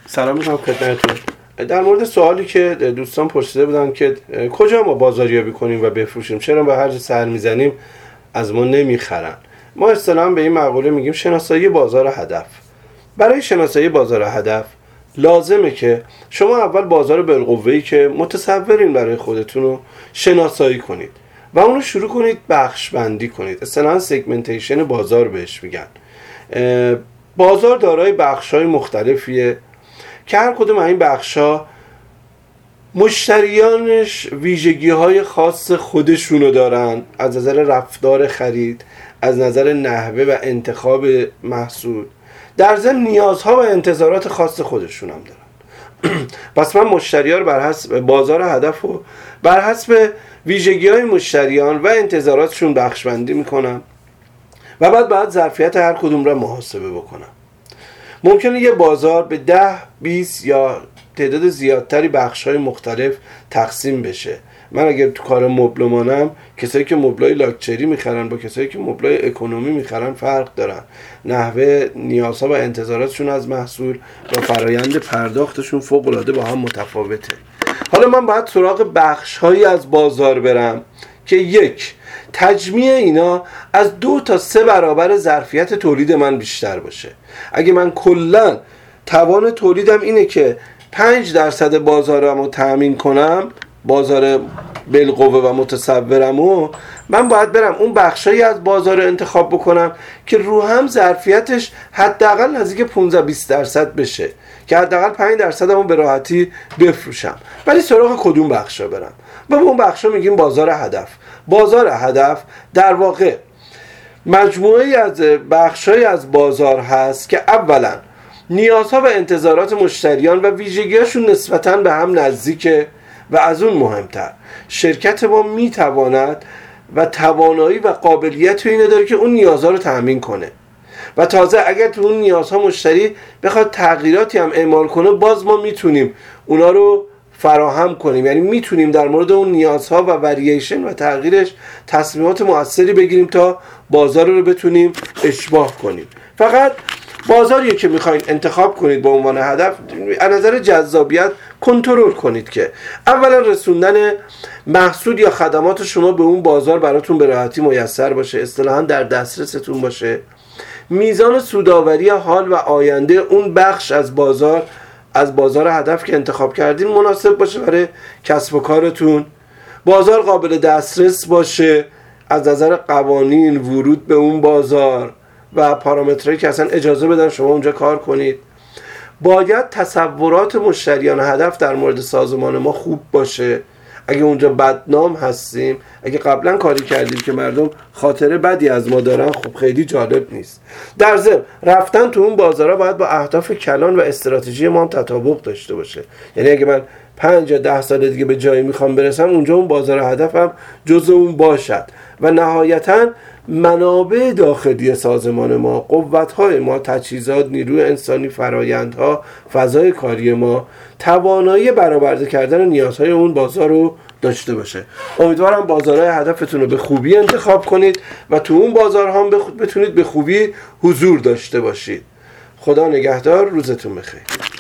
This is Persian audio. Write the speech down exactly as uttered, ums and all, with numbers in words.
سلام میکنم خدمتتون. در مورد سوالی که دوستان پرسیده بودن که کجا ما بازاریابی کنیم و بفروشیم، چرا به هر جا سر میزنیم از ما نمیخرن، ما اصطلاحاً به این مقوله میگیم شناسایی بازار هدف. برای شناسایی بازار هدف لازمه که شما اول بازار بالقوه‌ای که متصورین برای خودتون رو شناسایی کنید و اون رو شروع کنید بخش بندی کنید. اصطلاحاً سگمنتیشن بازار بهش میگن. بازار دارای بخش‌های مختلفیه که هر کدوم از این بخش‌ها مشتریانش ویژگی‌های خاص خودشونو دارن، از نظر رفتار خرید، از نظر نحوه و انتخاب محصول، در ضمن نیازها و انتظارات خاص خودشون هم دارن. پس من مشتری‌ها رو بر حسب بازار هدف رو بر حسب ویژگی‌های مشتریان و انتظاراتشون بخش بندی میکنم و بعد بعد ظرفیت هر کدوم رو محاسبه بکنم. ممکنه یه بازار به ده، بیست یا تعداد زیادتری بخش‌های مختلف تقسیم بشه. من اگر تو کار مبلمانم، کسایی که مبلای لاکچری میخرن با کسایی که مبلای اکونومی میخرن فرق دارن. نحوه نیازها و انتظاراتشون از محصول و فرایند پرداختشون فوق‌العاده با هم متفاوته. حالا من باید سراغ بخش‌هایی از بازار برم که یک، تجمیع اینا از دو تا سه برابر ظرفیت تولید من بیشتر باشه. اگه من کلاً توان تولیدم اینه که پنج درصد بازارم رو تأمین کنم، بازار بالقوه و متصورم، و من باید برم اون بخشایی از بازار رو انتخاب بکنم که رو هم ظرفیتش حداقل نزدیک پانزده بیست درصد بشه که حداقل پنج درصدمو به راحتی بفروشم. ولی سراغ کدوم بخشا برم؟ و اون بخشا میگیم بازار هدف. بازار هدف در واقع مجموعه از بخشای از بازار هست که اولا نیازها و انتظارات مشتریان و ویژگی‌هاشون نسبتاً به هم نزدیکه و از اون مهمتر شرکت ما میتواند و توانایی و قابلیت اینو داره که اون نیازها رو تأمین کنه و تازه اگر تو اون نیازها مشتری بخواد تغییراتی هم اعمال کنه، باز ما میتونیم اونا رو فراهم کنیم. یعنی میتونیم در مورد اون نیازها و ورییشن و تغییرش تصمیمات مؤثری بگیریم تا بازار رو بتونیم اشباع کنیم. فقط بازاریه که میخواین انتخاب کنید به عنوان هدف، از نظر جذابیت کنترل کنید که اولا رسوندن محصول یا خدمات شما به اون بازار براتون به راحتی میسر باشه، اصطلاحاً در دسترستون باشه. میزان سودآوری حال و آینده اون بخش از بازار از بازار هدف که انتخاب کردین مناسب باشه برای کسب و کارتون. بازار قابل دسترس باشه از نظر قوانین، ورود به اون بازار و پارامترهایی که اصلا اجازه بدن شما اونجا کار کنید. باید تصورات مشتریان هدف در مورد سازمان ما خوب باشه. اگه اونجا بدنام هستیم، اگه قبلا کاری کردیم که مردم خاطره بدی از ما دارن، خب خیلی جالب نیست. در ضمن رفتن تو اون بازارها باید با اهداف کلان و استراتژی ما هم تطابق داشته باشه. یعنی اگه من پنج یا ده سال دیگه به جایی میخوام برسم، اونجا اون بازار هدفم جزء اون باشد. و نهایتاً منابع داخلی سازمان ما، قوت‌های ما، تجهیزات، نیروی انسانی، فرآیندها، فضای کاری ما توانایی برآورده کردن نیازهای اون بازار رو داشته باشه. امیدوارم بازارهای هدفتون رو به خوبی انتخاب کنید و تو اون بازارها هم بتونید به خوبی حضور داشته باشید. خدا نگهدار، روزتون بخیر.